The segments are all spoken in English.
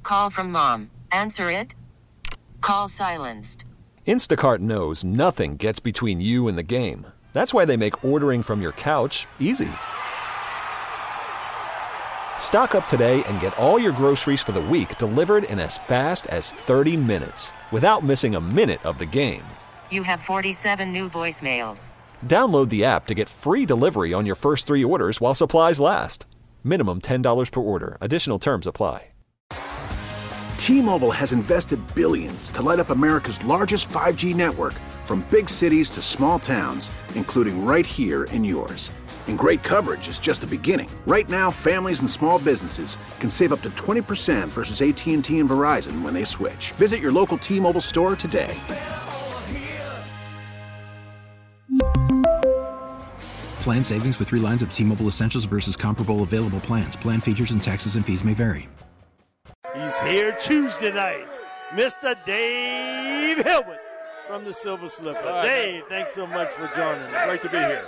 Call from mom. Answer it. Call silenced. Instacart knows nothing gets between you and the game. That's why they make ordering from your couch easy. Stock up today and get all your groceries for the week delivered in as fast as 30 minutes without missing a minute of the game. You have 47 new voicemails. Download the app to get free delivery on your first 3 orders while supplies last. Minimum $10 per order. Additional terms apply. T-Mobile has invested billions to light up America's largest 5G network, from big cities to small towns, including right here in yours. And great coverage is just the beginning. Right now, families and small businesses can save up to 20% versus AT&T and Verizon when they switch. Visit your local T-Mobile store today. Plan savings with 3 lines of T-Mobile Essentials versus comparable available plans. Plan features and taxes and fees may vary. He's here Tuesday night. Mr. Dave Hilbert from the Silver Slipper. Right, Dave, thanks so much for joining us. Great to be here.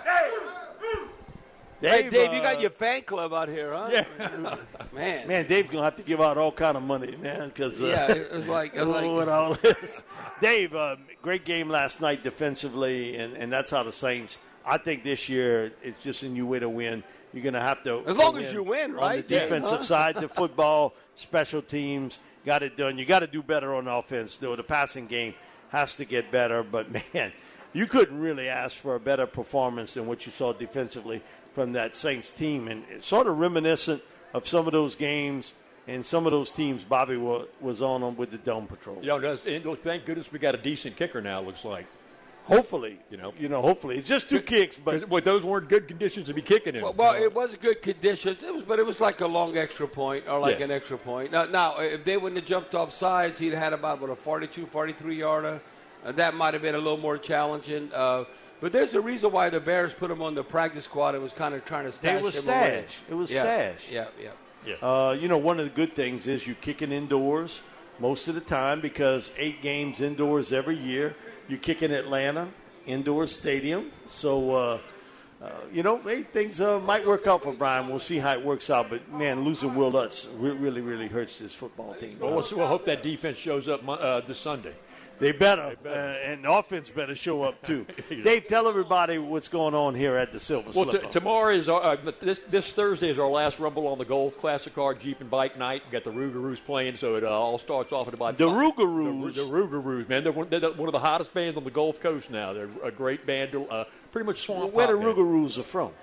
Hey, Dave, you got your fan club out here, huh? Yeah. Man, Dave's going to have to give out all kind of money, man. Cause, yeah, it was like with all this. Dave, great game last night defensively, and that's how the Saints, I think this year it's just a new way to win. You're going to have to. As long as you win, right? On the defensive side, the football, special teams, got it done. You got to do better on offense, though. The passing game has to get better. But, man, you couldn't really ask for a better performance than what you saw defensively from that Saints team. And it's sort of reminiscent of some of those games and some of those teams Bobby was on them with the Dome Patrol. Thank goodness we got a decent kicker now, it looks like. Hopefully, hopefully. It's just 2 kicks, but those weren't good conditions to be kicking in. Well, it was good conditions. But it was like a long extra point or an extra point. Now, if they wouldn't have jumped off sides, he'd had about a 42, 43-yarder. That might have been a little more challenging. But there's a reason why the Bears put him on the practice squad. It was kind of trying to stash him away. It was stash. Yeah. One of the good things is you're kicking indoors most of the time because 8 games indoors every year. You kick in Atlanta, indoor stadium. So, things might work out for Brian. We'll see how it works out. But, man, losing Will Lutz really, really hurts this football team. Well, we'll hope that defense shows up this Sunday. They better. And the offense better show up, too. Dave, tell everybody what's going on here at the Silver Slipper. Well, tomorrow is this Thursday is our last Rumble on the Golf Classic Car Jeep and Bike night. We got the Rougarous playing, so it all starts off at about the Rougarous. The Rougarous, man. They're one of the hottest bands on the Gulf Coast now. They're a great band, pretty much swamp. Where the Rougarous are from?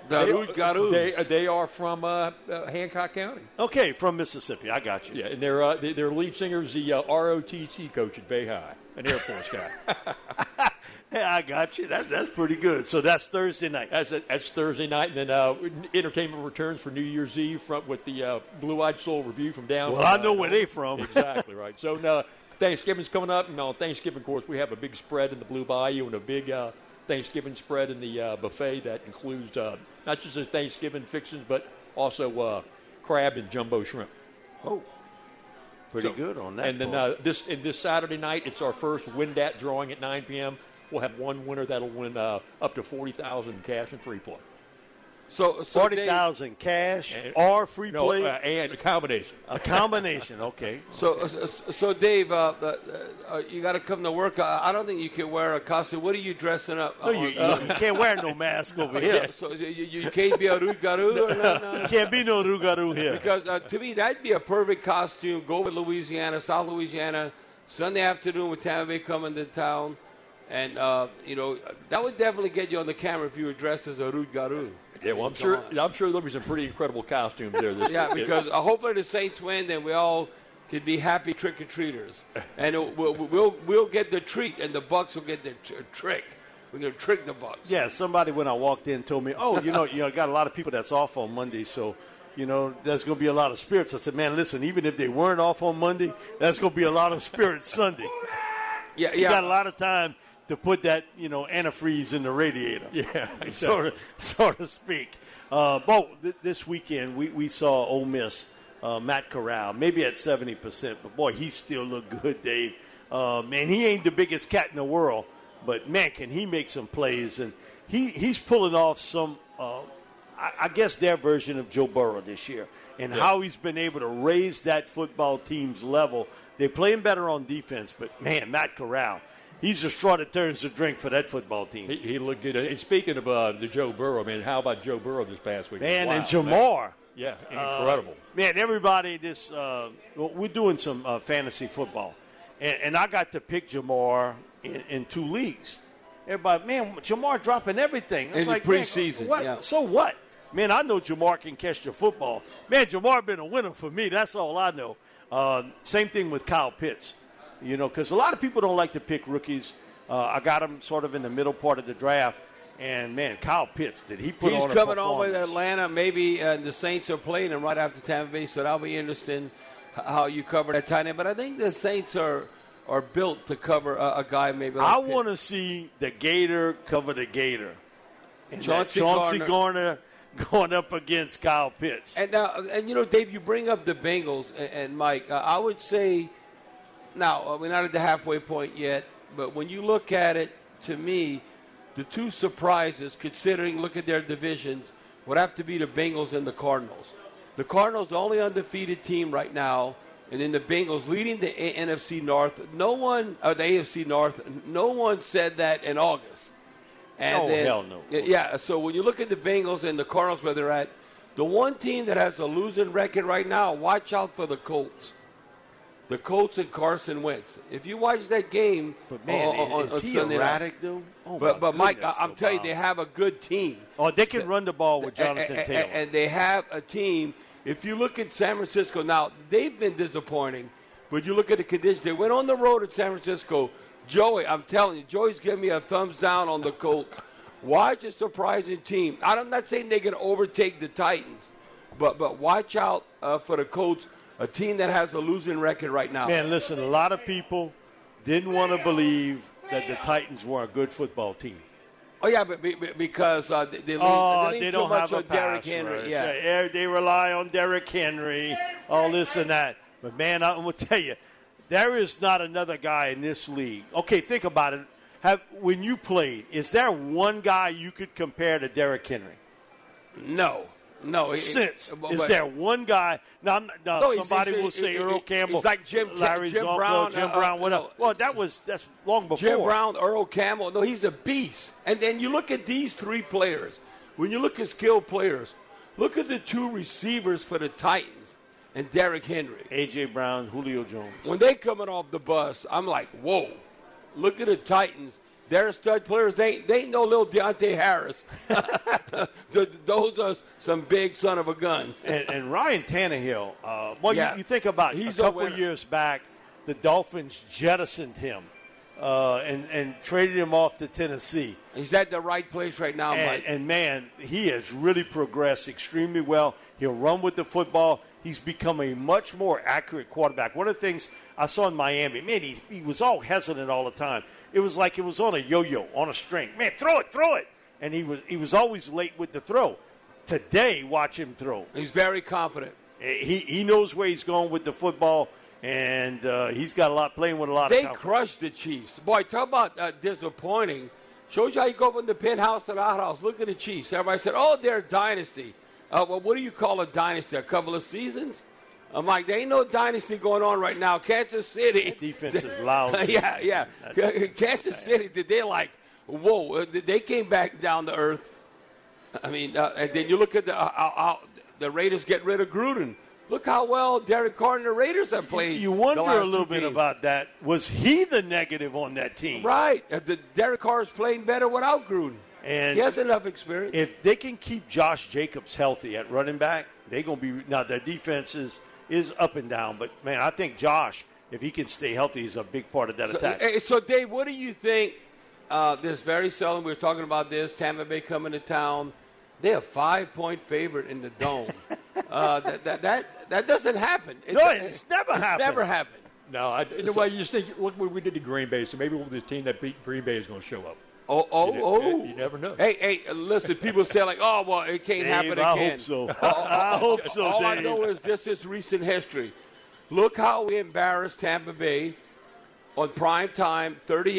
They are from Hancock County. Okay, from Mississippi. I got you. Yeah, and their lead singer is the ROTC coach at Bay High. An Air Force guy. Yeah, I got you. That's pretty good. So that's Thursday night. That's Thursday night. And then entertainment returns for New Year's Eve with the Blue Eyed Soul Review from down. Well, I know where they from. Exactly right. So Thanksgiving's coming up. And on Thanksgiving, of course, we have a big spread in the Blue Bayou and a big Thanksgiving spread in the buffet that includes not just the Thanksgiving fixings, but also crab and jumbo shrimp. Oh. Pretty good on that. And then this Saturday night, it's our first Windat drawing at 9 p.m. We'll have one winner that'll win up to $40,000 cash and free play. So $40,000 cash or free play? And a combination. A combination, okay. So Dave, you got to come to work. I don't think you can wear a costume. What are you dressing up? No, you can't wear no mask over here. So you can't be a Rougarou? No? Can't be no Rougarou here. Because to me, that'd be a perfect costume. Go with Louisiana, South Louisiana, Sunday afternoon with Tampa Bay coming to town. And, that would definitely get you on the camera if you were dressed as a Rougarou. Yeah, well, I'm sure there'll be some pretty incredible costumes there. Because hopefully the Saints win, then we all can be happy trick-or-treaters. And we'll get the treat, and the Bucks will get the trick. We're going to trick the Bucks. Yeah, somebody when I walked in told me, got a lot of people that's off on Monday, so, there's going to be a lot of spirits. I said, man, listen, even if they weren't off on Monday, there's going to be a lot of spirits Sunday. Yeah. You got a lot of time to put that, antifreeze in the radiator. Yeah, exactly. so to speak. This weekend we saw Ole Miss, Matt Corral, maybe at 70%, but boy, he still looked good, Dave. Man, he ain't the biggest cat in the world, but man, can he make some plays? And he's pulling off some, I guess their version of Joe Burrow this year. and how he's been able to raise that football team's level. They're playing better on defense, but, man, Matt Corral, he's the straw that turns the drink for that football team. He looked good. And speaking of the Joe Burrow, man, how about Joe Burrow this past week? Man, wow, and Jamar. Man. Yeah, incredible. Man, everybody, we're doing some fantasy football, and I got to pick Jamar in 2 leagues. Everybody, man, Jamar dropping everything. It's like preseason. Man, what? Yeah. So what? Man, I know Jamar can catch the football. Man, Jamar been a winner for me. That's all I know. Same thing with Kyle Pitts, because a lot of people don't like to pick rookies. I got him sort of in the middle part of the draft. And, man, Kyle Pitts, did he put on a performance? He's coming on with Atlanta. Maybe the Saints are playing him right after Tampa Bay, so that'll be interesting how you cover that tight end. But I think the Saints are built to cover a guy maybe like I want to see the Gator cover the Gator. And Chauncey Garner going up against Kyle Pitts. And now, Dave, you bring up the Bengals and Mike. I would say, now we're not at the halfway point yet, but when you look at it, to me, the 2 surprises, look at their divisions, would have to be the Bengals and the Cardinals. The Cardinals, the only undefeated team right now, and then the Bengals leading the NFC North. The AFC North. No one said that in August. And hell no. Yeah, so when you look at the Bengals and the Cardinals where they're at, the one team that has a losing record right now, watch out for the Colts. The Colts and Carson Wentz. If you watch that game but man, is he Sunday erratic, night, though? Oh, but Mike, I'm telling you, they have a good team. Oh, they can run the ball with Jonathan Taylor. And they have a team. If you look at San Francisco, now, they've been disappointing, but you look at the conditions. They went on the road at San Francisco. Joey, I'm telling you, Joey's giving me a thumbs down on the Colts. Watch a surprising team. I'm not saying they're going to overtake the Titans, but watch out for the Colts, a team that has a losing record right now. Man, listen, a lot of people didn't want to believe that the Titans were a good football team. Oh, yeah, but because they lean don't too much have a on Derrick pass Henry. rush. Yeah. They rely on Derrick Henry, all this and that. But, man, I'm going to tell you, there is not another guy in this league. Okay, think about it. When you played, is there one guy you could compare to Derrick Henry? No. Is there one guy? Now somebody will say Earl Campbell, he's like Larry Jim Zonko, Brown, Jim Brown, whatever. Well, that's long before. Jim Brown, Earl Campbell. No, he's a beast. And then you look at these 3 players. When you look at skilled players, look at the 2 receivers for the Titans and Derrick Henry. A.J. Brown, Julio Jones. When they coming off the bus, I'm like, whoa. Look at the Titans. They're stud players. They ain't no little Deontay Harris. Those are some big son of a gun. and Ryan Tannehill, you think about He's a couple years back, the Dolphins jettisoned him and traded him off to Tennessee. He's at the right place right now, Mike. And, man, he has really progressed extremely well. He'll run with the football. He's become a much more accurate quarterback. One of the things I saw in Miami, man, he was all hesitant all the time. It was like it was on a yo-yo, on a string. Man, throw it. And he was always late with the throw. Today, watch him throw. He's very confident. He knows where he's going with the football, and he's got playing with a lot of confidence. They crushed the Chiefs. Boy, talk about disappointing. Shows you how you go from the penthouse to the outhouse. Look at the Chiefs. Everybody said, they're a dynasty. Well, what do you call a dynasty? A couple of seasons? I'm like, there ain't no dynasty going on right now. Kansas City. That defense is loud. Yeah. Kansas City, they're like, whoa. They came back down to earth. I mean, and then you look at the Raiders get rid of Gruden. Look how well Derek Carr and the Raiders have played. You wonder a little bit about that. Was he the negative on that team? Right. Derek Carr is playing better without Gruden. And he has enough experience. If they can keep Josh Jacobs healthy at running back, they're going to be – now, their defense is up and down. But, man, I think Josh, if he can stay healthy, is a big part of that attack. So, Dave, what do you think? There's very seldom – we were talking about this, Tampa Bay coming to town. They're a 5-point favorite in the Dome. That doesn't happen. It's never happened. Never happened. No, you just think, look what we did to Green Bay, so maybe this team that beat Green Bay is going to show up. You never know. Hey, listen, people say like, well, it can't happen again. I hope so. I hope so, All Dave. I know is this is recent history. Look how we embarrassed Tampa Bay on prime time,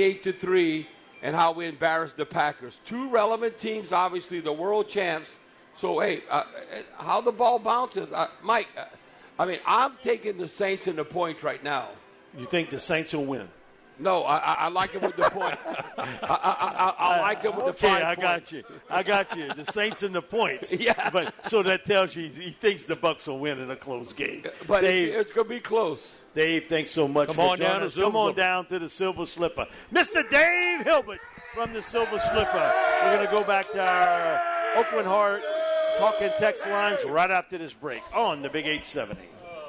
38-3, and how we embarrassed the Packers. Two relevant teams, obviously the world champs, So, hey, how the ball bounces, Mike, I'm taking the Saints in the points right now. You think the Saints will win? No, I like it with the points. I like it with the 5 points. I got you. The Saints and the points. Yeah. But so that tells you he thinks the Bucs will win in a close game. But it's going to be close. Dave, thanks so much for joining us. Come on down to the Silver Slipper. Mr. Dave Hilbert from the Silver Slipper. We're going to go back to our Oakland Heart talking text lines right after this break on the Big 870.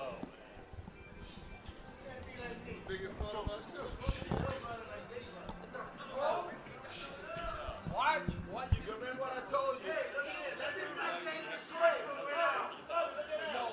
What? You remember what I told you? No.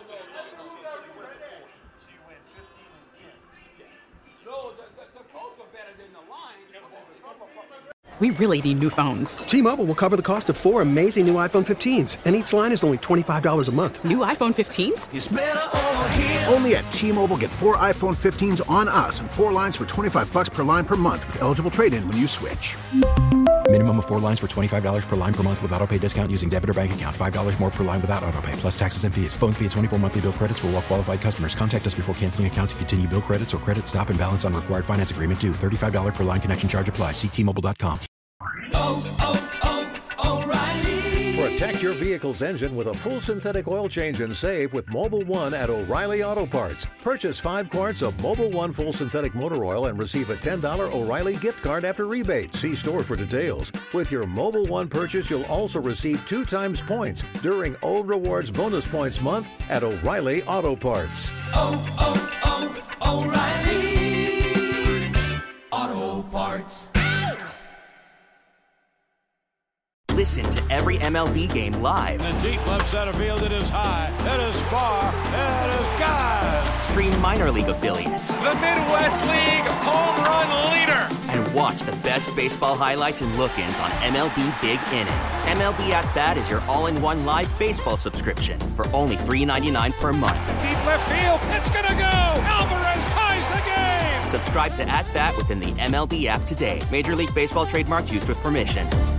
So you win 15 and 10. No, the Colts are better than the Lions. We really need new phones. T-Mobile will cover the cost of 4 amazing new iPhone 15s, and each line is only $25 a month. New iPhone 15s? It's better over here. Only at T-Mobile, get 4 iPhone 15s on us and 4 lines for $25 per line per month with eligible trade-in when you switch. Minimum of 4 lines for $25 per line per month with autopay discount using debit or bank account. $5 more per line without autopay, plus taxes and fees. Phone fee at 24 monthly bill credits for well-qualified customers. Contact us before canceling account to continue bill credits or credit stop and balance on required finance agreement due. $35 per line connection charge applies. See T-Mobile.com. O'Reilly. Protect your vehicle's engine with a full synthetic oil change and save with Mobil 1 at O'Reilly Auto Parts. Purchase 5 quarts of Mobil 1 full synthetic motor oil and receive a $10 O'Reilly gift card after rebate. See store for details. With your Mobil 1 purchase, you'll also receive 2 times points during O Rewards Bonus Points Month at O'Reilly Auto Parts. O'Reilly Auto Parts. Listen to every MLB game live. In the deep left center field, it is high, it is far, it is gone. Stream minor league affiliates. The Midwest League home run leader. And watch the best baseball highlights and look-ins on MLB Big Inning. MLB At Bat is your all-in-one live baseball subscription for only $3.99 per month. Deep left field, it's gonna go. Alvarez ties the game. Subscribe to At Bat within the MLB app today. Major League Baseball trademarks used with permission.